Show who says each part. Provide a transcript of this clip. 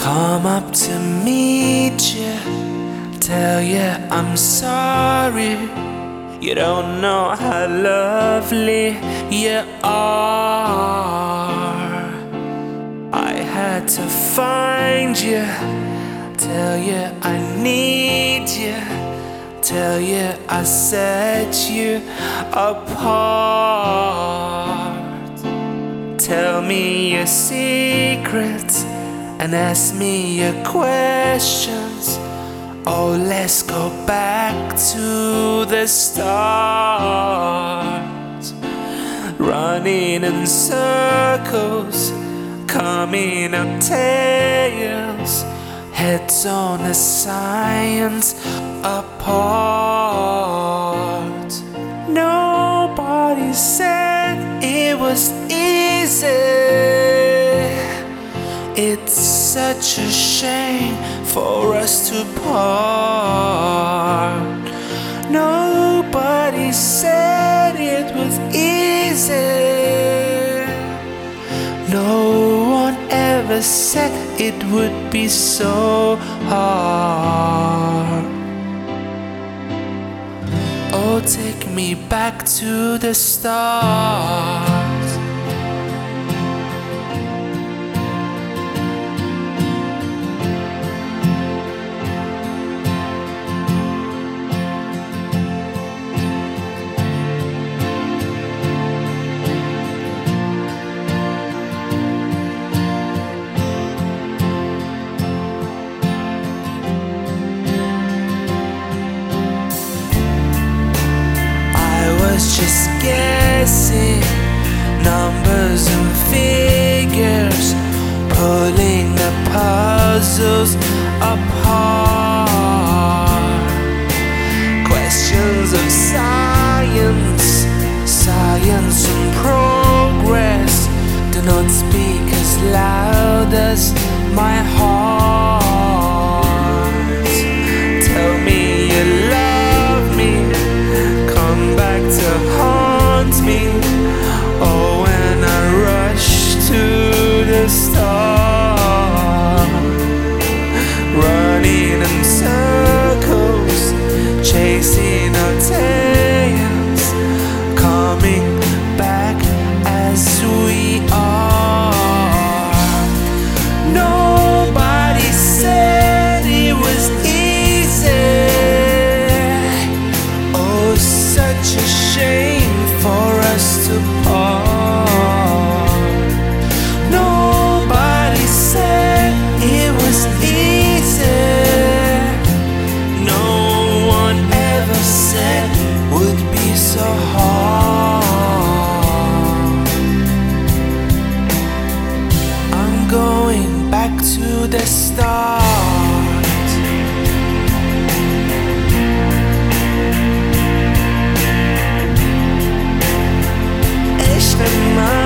Speaker 1: Come up to meet you, tell you I'm sorry. You don't know how lovely you are. I had to find you, tell you I need you, tell you I set you apart. Tell me your secrets and ask me your questions. Oh, let's go back to the start. Running in circles, coming up tails, heads on a science apart. Nobody said it was easy. It's such a shame for us to part. Nobody said it was easy. No one ever said it would be so hard. Oh, take me back to the start. Just guessing numbers and figures, pulling the puzzles apart. Questions of science, science and progress do not speak as loud as my heart. Tell me you love me, come back to haunt me. Oh, when I rush to the start, running in circles, chasing our tails, coming back as we are. Nobody said it was easy. Such a shame for us to part. Nobody said it was easy. No one ever said it would be so hard. I'm going back to the start. My